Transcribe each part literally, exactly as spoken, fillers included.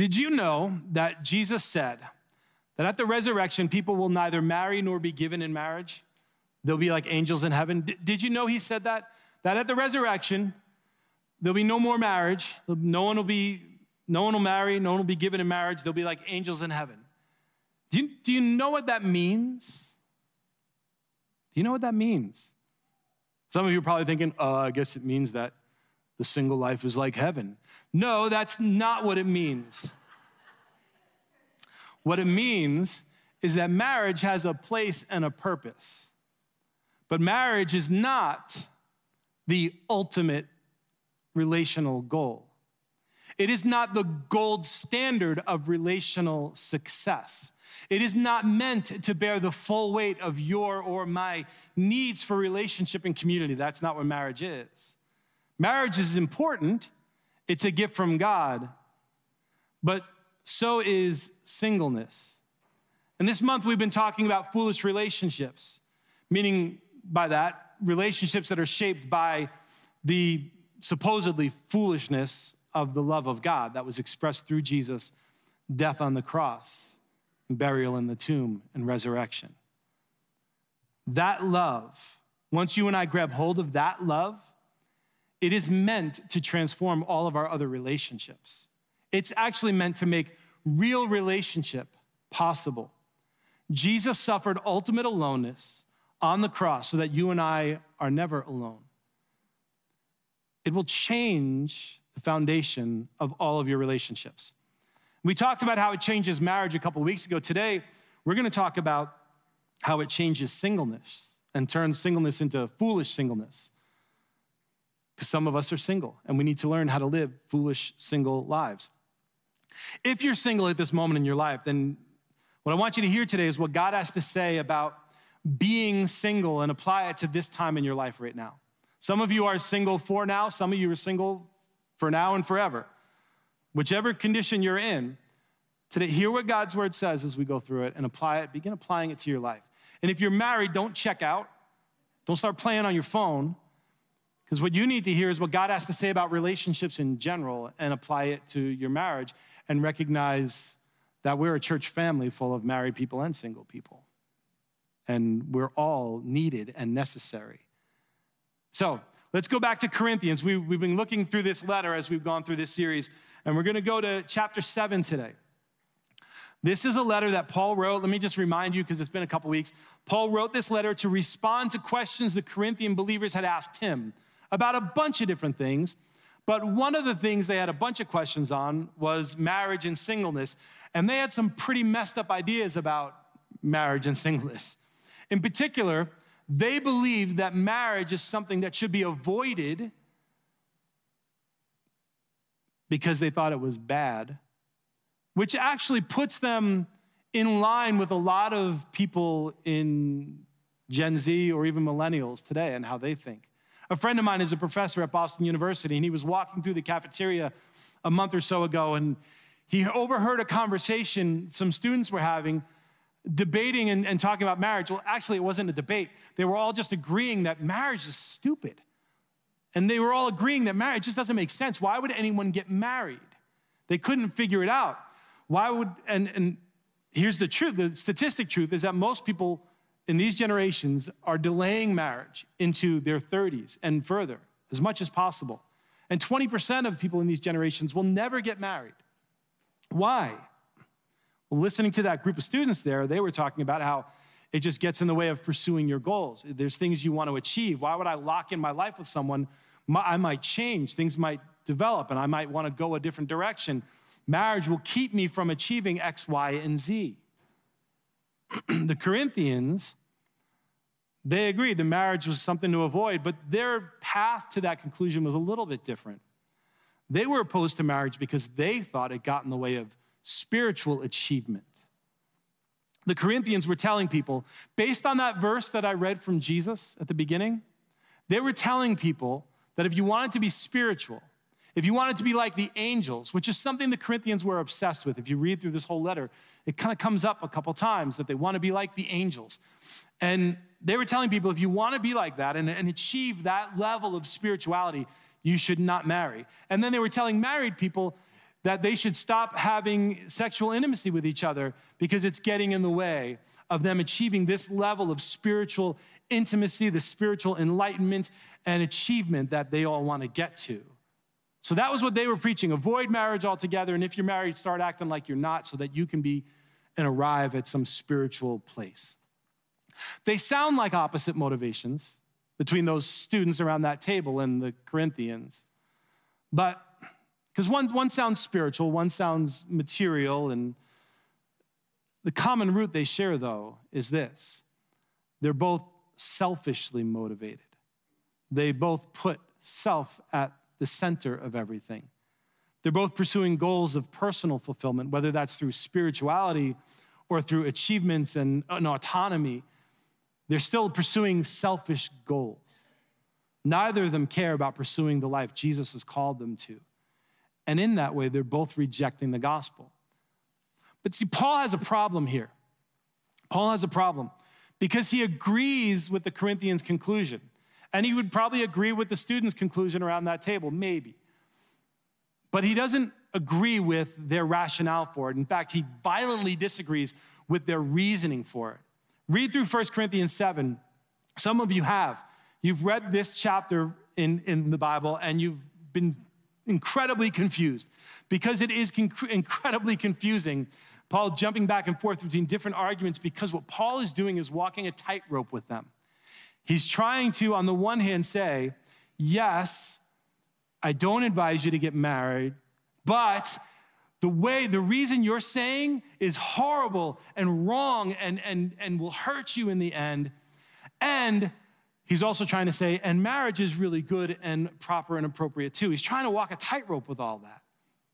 Did you know that Jesus said that at the resurrection, people will neither marry nor be given in marriage? They'll be like angels in heaven. D- did you know he said that? That at the resurrection, there'll be no more marriage. No one will be, no one will marry. No one will be given in marriage. They'll be like angels in heaven. Do you, do you know what that means? Do you know what that means? Some of you are probably thinking, uh, I guess it means that the single life is like heaven. No, that's not what it means. What it means is that marriage has a place and a purpose. But marriage is not the ultimate relational goal. It is not the gold standard of relational success. It is not meant to bear the full weight of your or my needs for relationship and community. That's not what marriage is. Marriage is important. It's a gift from God. But so is singleness. And this month we've been talking about foolish relationships, meaning by that, relationships that are shaped by the supposedly foolishness of the love of God that was expressed through Jesus' death on the cross, burial in the tomb, and resurrection. That love, once you and I grab hold of that love, it is meant to transform all of our other relationships. It's actually meant to make real relationship possible. Jesus suffered ultimate aloneness on the cross so that you and I are never alone. It will change the foundation of all of your relationships. We talked about how it changes marriage a couple of weeks ago. Today, we're going to talk about how it changes singleness and turns singleness into foolish singleness. Because some of us are single, and we need to learn how to live foolish single lives. If you're single at this moment in your life, then what I want you to hear today is what God has to say about being single and apply it to this time in your life right now. Some of you are single for now. Some of you are single for now and forever. Whichever condition you're in, today, hear what God's word says as we go through it and apply it. Begin applying it to your life. And if you're married, don't check out. Don't start playing on your phone. Because what you need to hear is what God has to say about relationships in general and apply it to your marriage and recognize that we're a church family full of married people and single people. And we're all needed and necessary. So let's go back to Corinthians. We, we've been looking through this letter as we've gone through this series, and we're going to go to chapter seven today. This is a letter that Paul wrote. Let me just remind you, because it's been a couple weeks. Paul wrote this letter to respond to questions the Corinthian believers had asked him about a bunch of different things. But one of the things they had a bunch of questions on was marriage and singleness. And they had some pretty messed up ideas about marriage and singleness. In particular, they believed that marriage is something that should be avoided because they thought it was bad, which actually puts them in line with a lot of people in Gen Z or even millennials today and how they think. A friend of mine is a professor at Boston University, and he was walking through the cafeteria a month or so ago, and he overheard a conversation some students were having, debating and, and talking about marriage. Well, actually, it wasn't a debate. They were all just agreeing that marriage is stupid. And they were all agreeing that marriage just doesn't make sense. Why would anyone get married? They couldn't figure it out. Why would, and, and here's the truth, the statistic truth is that most people in these generations are delaying marriage into their thirties and further, as much as possible. And twenty percent of people in these generations will never get married. Why? Well, listening to that group of students there, they were talking about how it just gets in the way of pursuing your goals. There's things you want to achieve. Why would I lock in my life with someone? I might change, things might develop, and I might want to go a different direction. Marriage will keep me from achieving X, Y, and Z. The Corinthians, they agreed that marriage was something to avoid, but their path to that conclusion was a little bit different. They were opposed to marriage because they thought it got in the way of spiritual achievement. The Corinthians were telling people, based on that verse that I read from Jesus at the beginning, they were telling people that if you wanted to be spiritual, if you wanted to be like the angels, which is something the Corinthians were obsessed with. If you read through this whole letter, it kind of comes up a couple times that they want to be like the angels. And they were telling people, if you want to be like that and, and achieve that level of spirituality, you should not marry. And then they were telling married people, that they should stop having sexual intimacy with each other because it's getting in the way of them achieving this level of spiritual intimacy, the spiritual enlightenment and achievement that they all want to get to. So that was what they were preaching. Avoid marriage altogether, and if you're married, start acting like you're not so that you can be and arrive at some spiritual place. They sound like opposite motivations between those students around that table and the Corinthians. But because one, one sounds spiritual, one sounds material, and the common root they share, though, is this. They're both selfishly motivated. They both put self at the center of everything. They're both pursuing goals of personal fulfillment, whether that's through spirituality or through achievements and an autonomy. They're still pursuing selfish goals. Neither of them care about pursuing the life Jesus has called them to. And in that way, they're both rejecting the gospel. But see, Paul has a problem here. Paul has a problem because he agrees with the Corinthians' conclusion. And he would probably agree with the students' conclusion around that table, maybe. But he doesn't agree with their rationale for it. In fact, he violently disagrees with their reasoning for it. Read through First Corinthians seven. Some of you have. You've read this chapter in, in the Bible, and you've been incredibly confused because it is conc- incredibly confusing. Paul jumping back and forth between different arguments because what Paul is doing is walking a tightrope with them. He's trying to, on the one hand, say, yes, I don't advise you to get married, but the way, the reason you're saying is horrible and wrong and, and, and will hurt you in the end. And he's also trying to say, and marriage is really good and proper and appropriate too. He's trying to walk a tightrope with all that.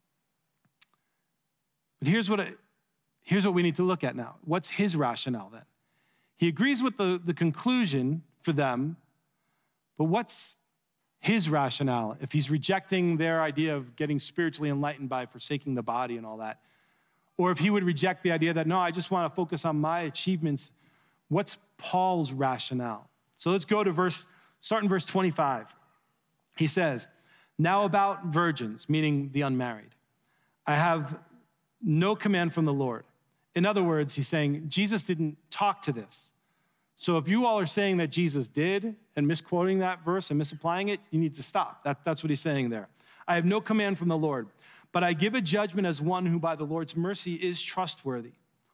But here's what, I, here's what we need to look at now. What's his rationale then? He agrees with the, the conclusion for them, but what's his rationale if he's rejecting their idea of getting spiritually enlightened by forsaking the body and all that? Or if he would reject the idea that, no, I just want to focus on my achievements, what's Paul's rationale? So let's go to verse, start in verse twenty-five. He says, now about virgins, meaning the unmarried, I have no command from the Lord. In other words, he's saying, Jesus didn't talk to this. So if you all are saying that Jesus did and misquoting that verse and misapplying it, you need to stop. That, that's what he's saying there. I have no command from the Lord, but I give a judgment as one who by the Lord's mercy is trustworthy.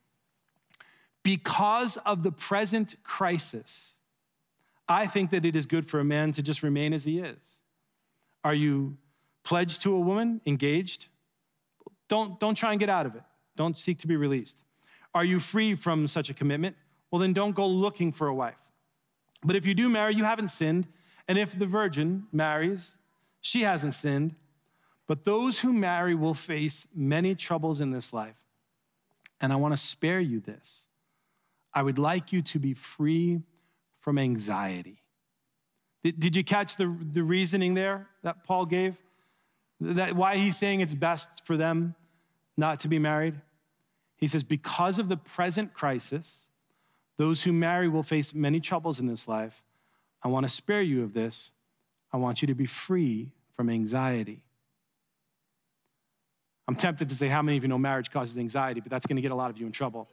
Because of the present crisis, I think that it is good for a man to just remain as he is. Are you pledged to a woman, engaged? Don't, don't try and get out of it. Don't seek to be released. Are you free from such a commitment? Well, then don't go looking for a wife. But if you do marry, you haven't sinned. And if the virgin marries, she hasn't sinned. But those who marry will face many troubles in this life. And I want to spare you this. I would like you to be free from anxiety. Did, did you catch the, the reasoning there that Paul gave? That why he's saying it's best for them not to be married? He says, because of the present crisis, those who marry will face many troubles in this life. I want to spare you of this. I want you to be free from anxiety. I'm tempted to say how many of you know marriage causes anxiety, but that's going to get a lot of you in trouble.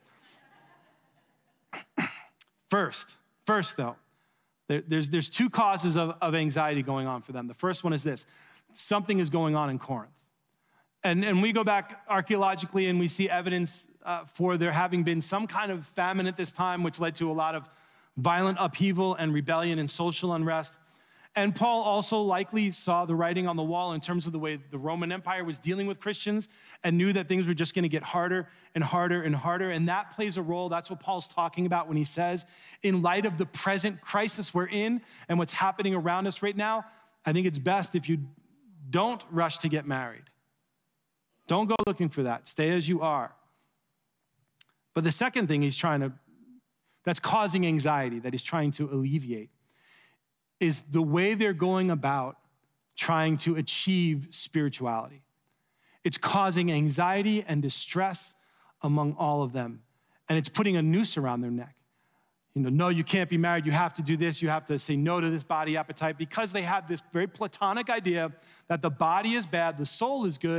First, first though, there, there's, there's two causes of, of anxiety going on for them. The first one is this. Something is going on in Corinth. And, and we go back archaeologically and we see evidence uh, for there having been some kind of famine at this time, which led to a lot of violent upheaval and rebellion and social unrest. And Paul also likely saw the writing on the wall in terms of the way the Roman Empire was dealing with Christians and knew that things were just going to get harder and harder and harder. And that plays a role. That's what Paul's talking about when he says, in light of the present crisis we're in and what's happening around us right now, I think it's best if you don't rush to get married. Don't go looking for that. Stay as you are. But the second thing he's trying to, that's causing anxiety, that he's trying to alleviate, is the way they're going about trying to achieve spirituality. It's causing anxiety and distress among all of them. And it's putting a noose around their neck. You know, no, you can't be married. You have to do this. You have to say no to this body appetite, because they have this very Platonic idea that the body is bad, the soul is good,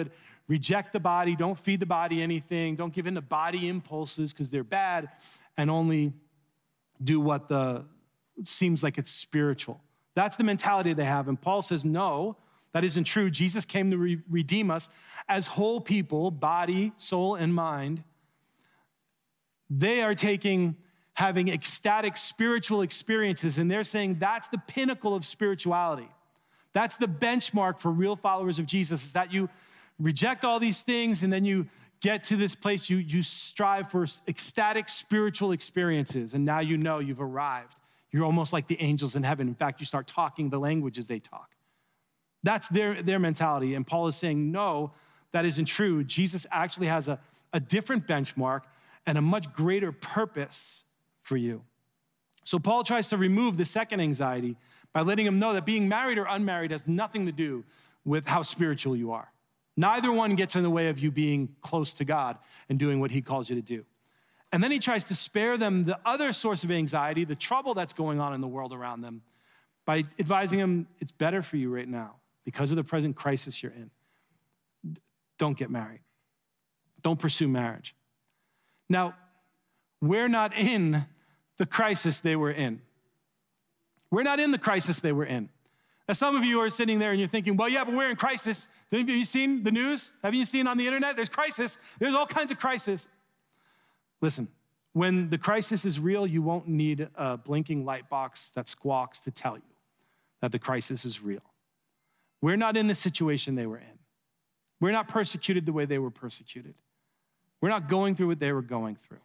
reject the body, don't feed the body anything, don't give in to body impulses because they're bad, and only do what the seems like it's spiritual. That's the mentality they have. And Paul says, no, that isn't true. Jesus came to re- redeem us as whole people, body, soul, and mind. They are taking, having ecstatic spiritual experiences, and they're saying that's the pinnacle of spirituality. That's the benchmark for real followers of Jesus, is that you reject all these things and then you get to this place, you, you strive for ecstatic spiritual experiences, and now you know you've arrived. You're almost like the angels in heaven. In fact, you start talking the languages they talk. That's their, their mentality, and Paul is saying, no, that isn't true. Jesus actually has a, a different benchmark and a much greater purpose for you. So Paul tries to remove the second anxiety by letting him know that being married or unmarried has nothing to do with how spiritual you are. Neither one gets in the way of you being close to God and doing what he calls you to do. And then he tries to spare them the other source of anxiety, the trouble that's going on in the world around them, by advising them it's better for you right now because of the present crisis you're in. Don't get married. Don't pursue marriage. Now, we're not in the crisis they were in. We're not in the crisis they were in. Now, some of you are sitting there and you're thinking, well, yeah, but we're in crisis. Have you seen the news? Have you seen on the internet? There's crisis. There's all kinds of crisis. Listen, when the crisis is real, you won't need a blinking light box that squawks to tell you that the crisis is real. We're not in the situation they were in. We're not persecuted the way they were persecuted. We're not going through what they were going through.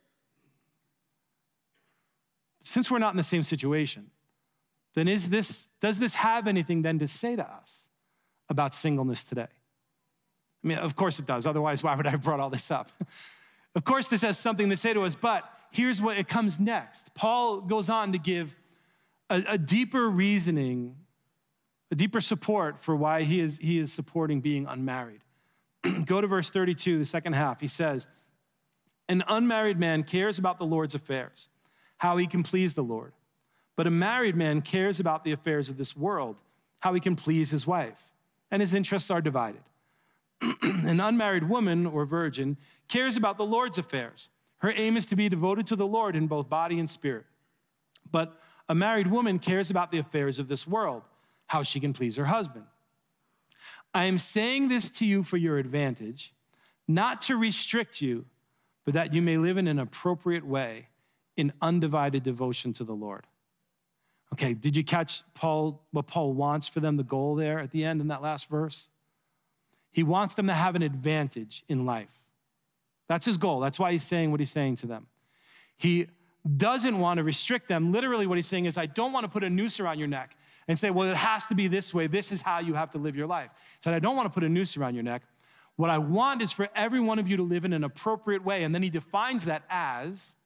Since we're not in the same situation, then is this, does this have anything then to say to us about singleness today? I mean, of course it does. Otherwise, why would I have brought all this up? Of course this has something to say to us, but here's what it comes next. Paul goes on to give a, a deeper reasoning, a deeper support for why he is, he is supporting being unmarried. Go to verse thirty-two, the second half. He says, an unmarried man cares about the Lord's affairs, how he can please the Lord. But a married man cares about the affairs of this world, how he can please his wife, and his interests are divided. An unmarried woman or virgin cares about the Lord's affairs. Her aim is to be devoted to the Lord in both body and spirit. But a married woman cares about the affairs of this world, how she can please her husband. I am saying this to you for your advantage, not to restrict you, but that you may live in an appropriate way in undivided devotion to the Lord. Okay, did you catch Paul, what Paul wants for them, the goal there at the end in that last verse? He wants them to have an advantage in life. That's his goal. That's why he's saying what he's saying to them. He doesn't want to restrict them. Literally what he's saying is, I don't want to put a noose around your neck and say, well, it has to be this way. This is how you have to live your life. He said, I don't want to put a noose around your neck. What I want is for every one of you to live in an appropriate way. And then he defines that as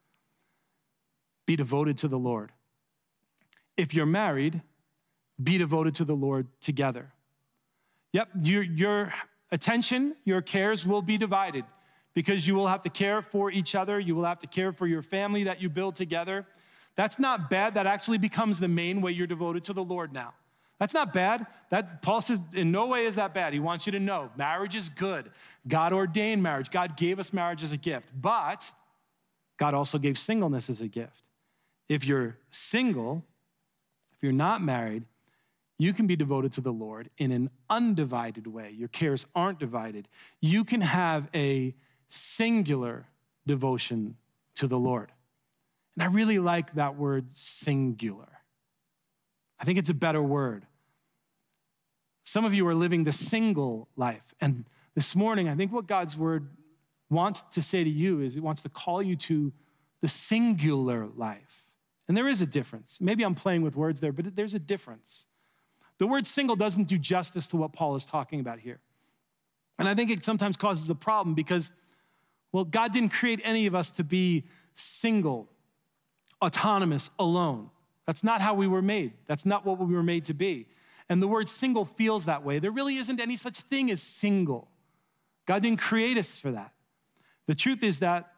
be devoted to the Lord. If you're married, be devoted to the Lord together. Yep, your, your attention, your cares will be divided because you will have to care for each other. You will have to care for your family that you build together. That's not bad. That actually becomes the main way you're devoted to the Lord now. That's not bad. That Paul says in no way is that bad. He wants you to know marriage is good. God ordained marriage. God gave us marriage as a gift, but God also gave singleness as a gift. If you're single, if you're not married, you can be devoted to the Lord in an undivided way. Your cares aren't divided. You can have a singular devotion to the Lord. And I really like that word singular. I think it's a better word. Some of you are living the single life. And this morning, I think what God's word wants to say to you is it wants to call you to the singular life. And there is a difference. Maybe I'm playing with words there, but there's a difference. The word single doesn't do justice to what Paul is talking about here. And I think it sometimes causes a problem because, well, God didn't create any of us to be single, autonomous, alone. That's not how we were made. That's not what we were made to be. And the word single feels that way. There really isn't any such thing as single. God didn't create us for that. The truth is that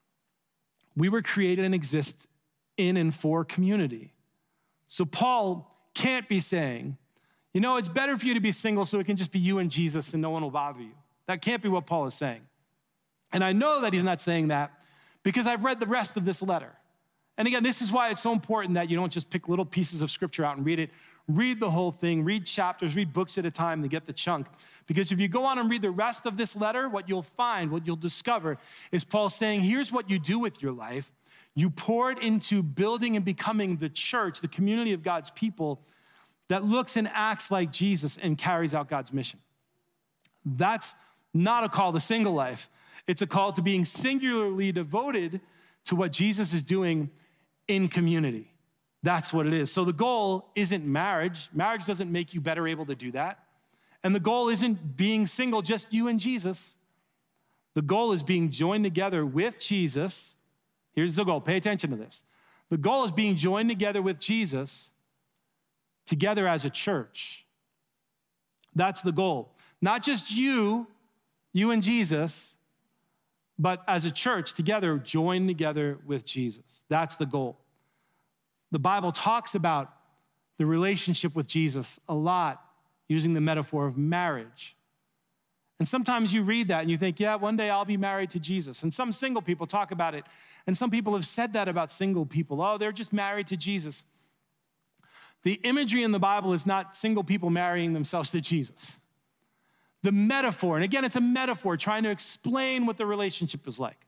we were created and exist in and for community. So Paul can't be saying, you know, it's better for you to be single so it can just be you and Jesus and no one will bother you. That can't be what Paul is saying. And I know that he's not saying that because I've read the rest of this letter. And again, this is why it's so important that you don't just pick little pieces of scripture out and read it. Read the whole thing, read chapters, read books at a time to get the chunk. Because if you go on and read the rest of this letter, what you'll find, what you'll discover is Paul saying, here's what you do with your life. You pour it into building and becoming the church, the community of God's people that looks and acts like Jesus and carries out God's mission. That's not a call to single life. It's a call to being singularly devoted to what Jesus is doing in community. That's what it is. So the goal isn't marriage. Marriage doesn't make you better able to do that. And the goal isn't being single, just you and Jesus. The goal is being joined together with Jesus. Here's the goal. Pay attention to this. The goal is being joined together with Jesus, together as a church. That's the goal. Not just you, you and Jesus, but as a church together, joined together with Jesus. That's the goal. The Bible talks about the relationship with Jesus a lot, using the metaphor of marriage. And sometimes you read that and you think, yeah, one day I'll be married to Jesus. And some single people talk about it. And some people have said that about single people. Oh, they're just married to Jesus. The imagery in the Bible is not single people marrying themselves to Jesus. The metaphor, and again, it's a metaphor trying to explain what the relationship is like,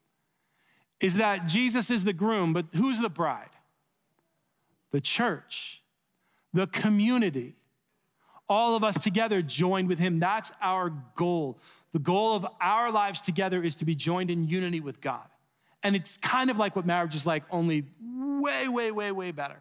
is that Jesus is the groom, but who's the bride? The church, the community, all of us together joined with him. That's our goal. The goal of our lives together is to be joined in unity with God. And it's kind of like what marriage is like, only way, way, way, way better.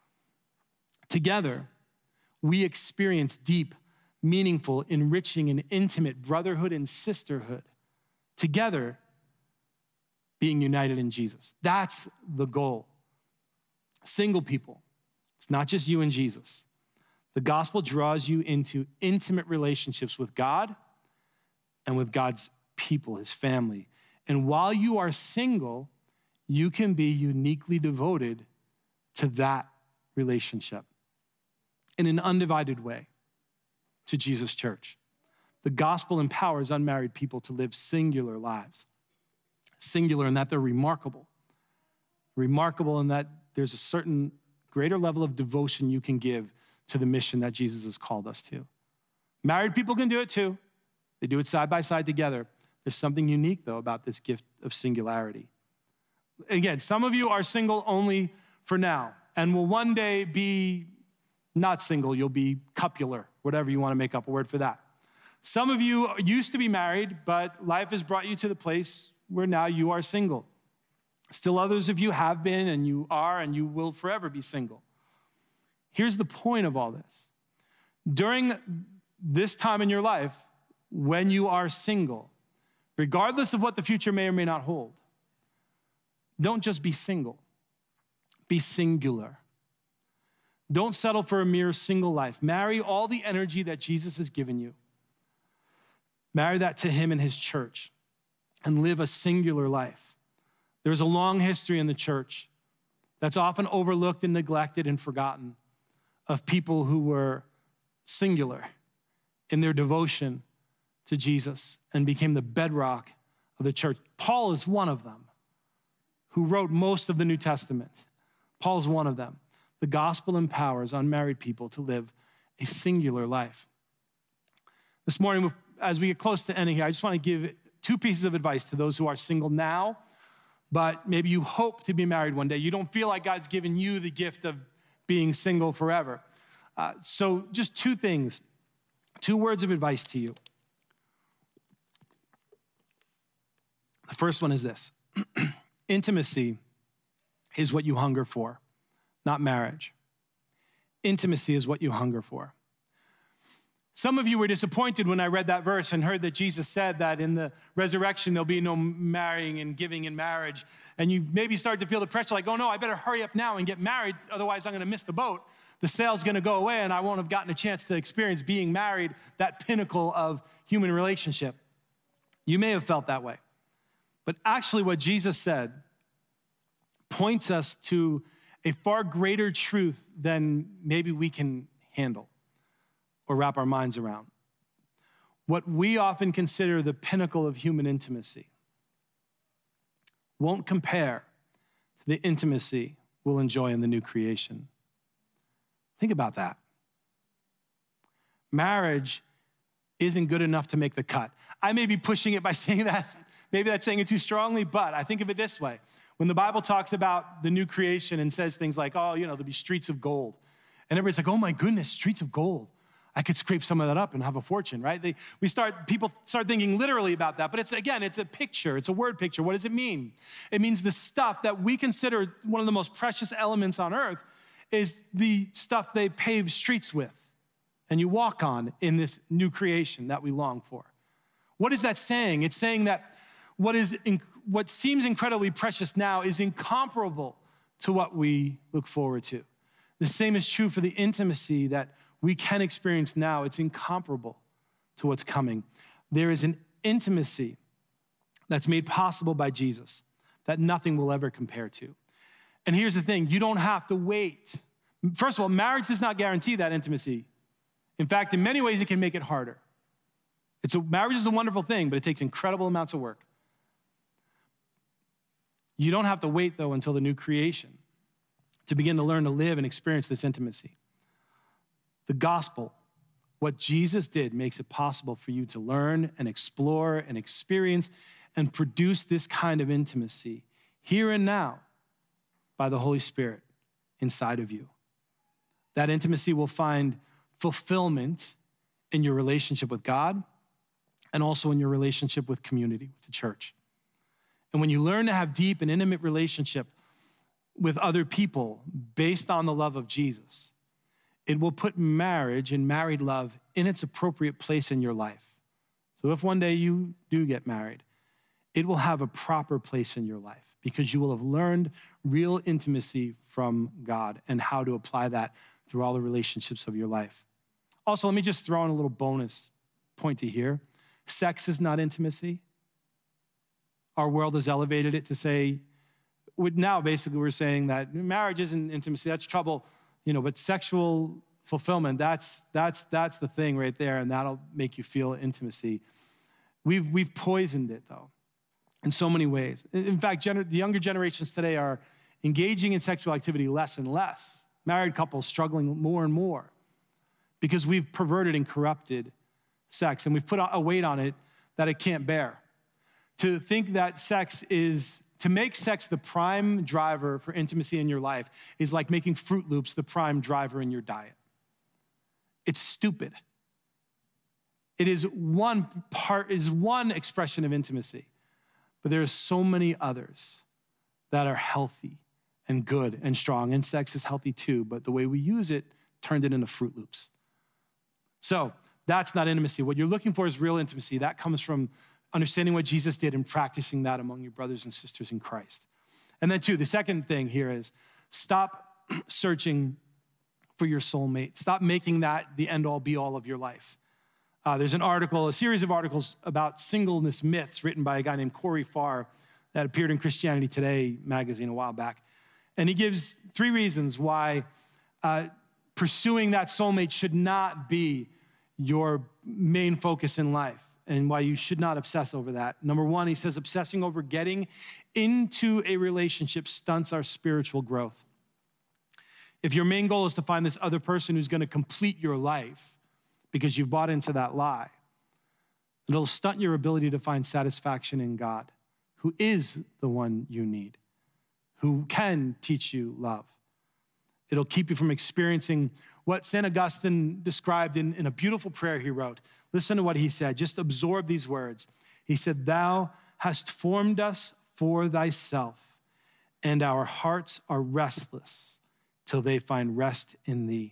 Together, we experience deep, meaningful, enriching, and intimate brotherhood and sisterhood. Together, being united in Jesus. That's the goal. Single people, it's not just you and Jesus. The gospel draws you into intimate relationships with God and with God's people, his family. And while you are single, you can be uniquely devoted to that relationship in an undivided way to Jesus' church. The gospel empowers unmarried people to live singular lives. Singular in that they're remarkable. Remarkable in that there's a certain greater level of devotion you can give to the mission that Jesus has called us to. Married people can do it too. They do it side by side together. There's something unique, though, about this gift of singularity. Again, some of you are single only for now and will one day be not single. You'll be copular, whatever you want to make up a word for that. Some of you used to be married, but life has brought you to the place where now you are single. Still others of you have been and you are and you will forever be single. Here's the point of all this. During this time in your life, when you are single, regardless of what the future may or may not hold, don't just be single. Be singular. Don't settle for a mere single life. Marry all the energy that Jesus has given you. Marry that to him and his church and live a singular life. There's a long history in the church that's often overlooked and neglected and forgotten of people who were singular in their devotion to Jesus and became the bedrock of the church. Paul is one of them who wrote most of the New Testament. Paul's one of them. The gospel empowers unmarried people to live a singular life. This morning, as we get close to ending here, I just want to give two pieces of advice to those who are single now, but maybe you hope to be married one day. You don't feel like God's given you the gift of being single forever. Uh, so just two things, two words of advice to you. The first one is this. Intimacy is what you hunger for, not marriage. Intimacy is what you hunger for. Some of you were disappointed when I read that verse and heard that Jesus said that in the resurrection, there'll be no marrying and giving in marriage. And you maybe start to feel the pressure like, oh no, I better hurry up now and get married. Otherwise I'm gonna miss the boat. The sail's gonna go away and I won't have gotten a chance to experience being married, that pinnacle of human relationship. You may have felt that way. But actually what Jesus said points us to a far greater truth than maybe we can handle or wrap our minds around. what we often consider the pinnacle of human intimacy won't compare to the intimacy we'll enjoy in the new creation. Think about that. Marriage isn't good enough to make the cut. I may be pushing it by saying that. Maybe that's saying it too strongly, but I think of it this way. When the Bible talks about the new creation and says things like, oh, you know, there'll be streets of gold. And everybody's like, oh my goodness, streets of gold. I could scrape some of that up and have a fortune, right? They, we start, people start thinking literally about that. But it's, again, it's a picture. It's a word picture. What does it mean? It means the stuff that we consider one of the most precious elements on earth is the stuff they pave streets with and you walk on in this new creation that we long for. What is that saying? It's saying that what is in, what seems incredibly precious now is incomparable to what we look forward to. The same is true for the intimacy that we can experience now. It's incomparable to what's coming. There is an intimacy that's made possible by Jesus that nothing will ever compare to. And here's the thing, you don't have to wait. First of all, marriage does not guarantee that intimacy. In fact, in many ways, it can make it harder. It's a, marriage is a wonderful thing, but it takes incredible amounts of work. You don't have to wait, though, until the new creation to begin to learn to live and experience this intimacy. The gospel, what Jesus did, makes it possible for you to learn and explore and experience and produce this kind of intimacy here and now by the Holy Spirit inside of you. That intimacy will find fulfillment in your relationship with God and also in your relationship with community, with the church. And when you learn to have deep and intimate relationship with other people based on the love of Jesus, it will put marriage and married love in its appropriate place in your life. So if one day you do get married, it will have a proper place in your life because you will have learned real intimacy from God and how to apply that through all the relationships of your life. Also, let me just throw in a little bonus point to here. Sex is not intimacy. Our world has elevated it to say, now basically we're saying that marriage isn't intimacy, that's trouble. You know, but sexual fulfillment, that's that's that's the thing right there, and that'll make you feel intimacy. We've we've poisoned it, though, in so many ways. In fact, gener- the younger generations today are engaging in sexual activity less and less. Married couples struggling more and more because we've perverted and corrupted sex, and we've put a weight on it that it can't bear. To think that sex is To make sex the prime driver for intimacy in your life is like making Fruit Loops the prime driver in your diet. It's stupid. It is one part, it is one expression of intimacy, but there are so many others that are healthy and good and strong, and sex is healthy too, but the way we use it turned it into Fruit Loops. So that's not intimacy. What you're looking for is real intimacy. That comes from understanding what Jesus did and practicing that among your brothers and sisters in Christ. And then two, the second thing here is stop searching for your soulmate. Stop making that the end-all, be-all of your life. Uh, there's an article, a series of articles about singleness myths written by a guy named Corey Farr that appeared in Christianity Today magazine a while back. And he gives three reasons why uh, pursuing that soulmate should not be your main focus in life, and why you should not obsess over that. Number one, he says, obsessing over getting into a relationship stunts our spiritual growth. If your main goal is to find this other person who's gonna complete your life because you've bought into that lie, it'll stunt your ability to find satisfaction in God, who is the one you need, who can teach you love. It'll keep you from experiencing what Saint Augustine described in, in a beautiful prayer he wrote. Listen to what he said. Just absorb these words. He said, "Thou hast formed us for thyself, and our hearts are restless till they find rest in thee."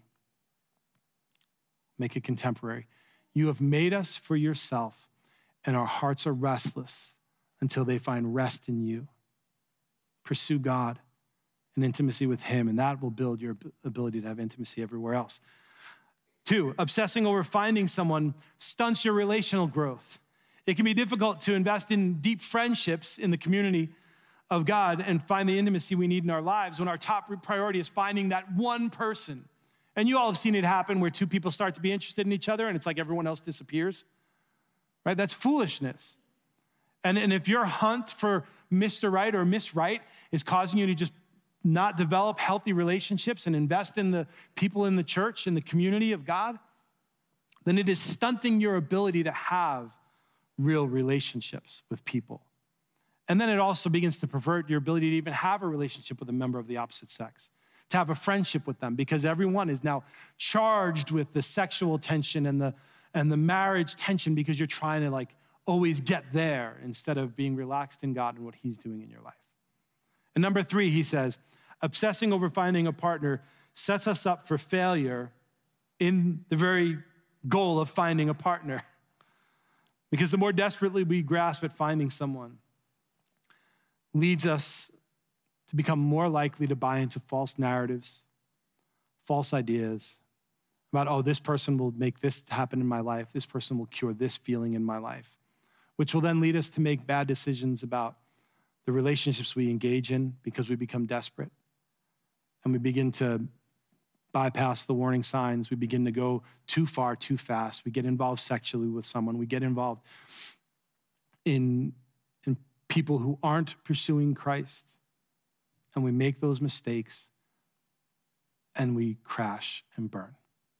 Make it contemporary. You have made us for yourself, and our hearts are restless until they find rest in you. Pursue God and intimacy with him, and that will build your ability to have intimacy everywhere else. Two, obsessing over finding someone stunts your relational growth. It can be difficult to invest in deep friendships in the community of God and find the intimacy we need in our lives when our top priority is finding that one person. And you all have seen it happen where two people start to be interested in each other and it's like everyone else disappears. right? That's foolishness. And, and if your hunt for Mister Right or Miss Right is causing you to just not develop healthy relationships and invest in the people in the church, in the community of God, then it is stunting your ability to have real relationships with people. And then it also begins to pervert your ability to even have a relationship with a member of the opposite sex, to have a friendship with them, because everyone is now charged with the sexual tension and the, and the marriage tension because you're trying to like always get there instead of being relaxed in God and what he's doing in your life. And number three, he says, obsessing over finding a partner sets us up for failure in the very goal of finding a partner. Because the more desperately we grasp at finding someone, leads us to become more likely to buy into false narratives, false ideas about, oh, this person will make this happen in my life. This person will cure this feeling in my life, which will then lead us to make bad decisions about the relationships we engage in because we become desperate and we begin to bypass the warning signs. We begin to go too far, too fast. We get involved sexually with someone. We get involved in, in people who aren't pursuing Christ. And we make those mistakes and we crash and burn.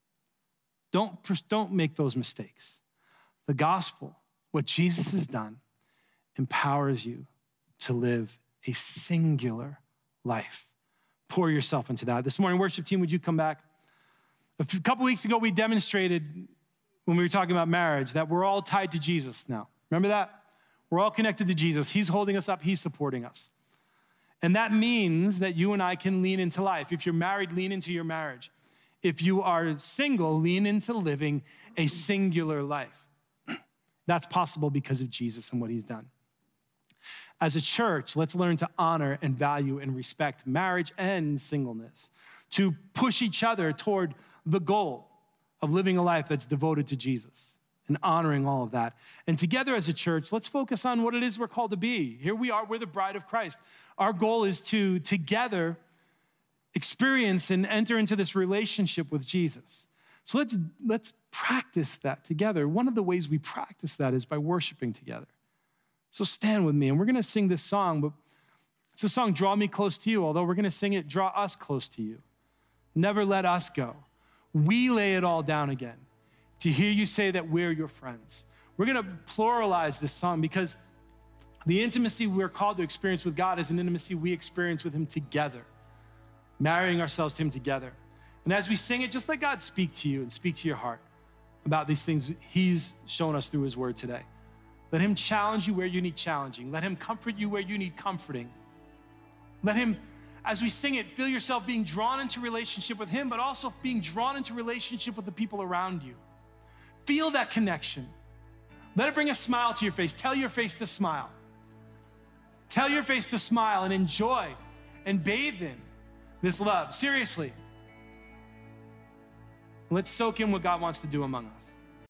Don't, don't make those mistakes. The gospel, what Jesus has done, empowers you to live a singular life. Pour yourself into that. This morning, worship team, would you come back? A few, couple weeks ago, we demonstrated when we were talking about marriage that we're all tied to Jesus now. Remember that? We're all connected to Jesus. He's holding us up. He's supporting us. And that means that you and I can lean into life. If you're married, lean into your marriage. If you are single, lean into living a singular life. That's possible because of Jesus and what he's done. As a church, let's learn to honor and value and respect marriage and singleness, to push each other toward the goal of living a life that's devoted to Jesus and honoring all of that. And together as a church, let's focus on what it is we're called to be. Here we are, we're the bride of Christ. Our goal is to together experience and enter into this relationship with Jesus. So let's, let's practice that together. One of the ways we practice that is by worshiping together. So stand with me, and we're going to sing this song, but it's a song, Draw Me Close to You, although we're going to sing it, Draw Us Close to You. Never let us go. We lay it all down again to hear you say that we're your friends. We're going to pluralize this song because the intimacy we're called to experience with God is an intimacy we experience with him together, marrying ourselves to him together. And as we sing it, just let God speak to you and speak to your heart about these things he's shown us through his word today. Let him challenge you where you need challenging. Let him comfort you where you need comforting. Let him, as we sing it, feel yourself being drawn into relationship with him, but also being drawn into relationship with the people around you. Feel that connection. Let it bring a smile to your face. Tell your face to smile. Tell your face to smile and enjoy and bathe in this love. Seriously. Let's soak in what God wants to do among us.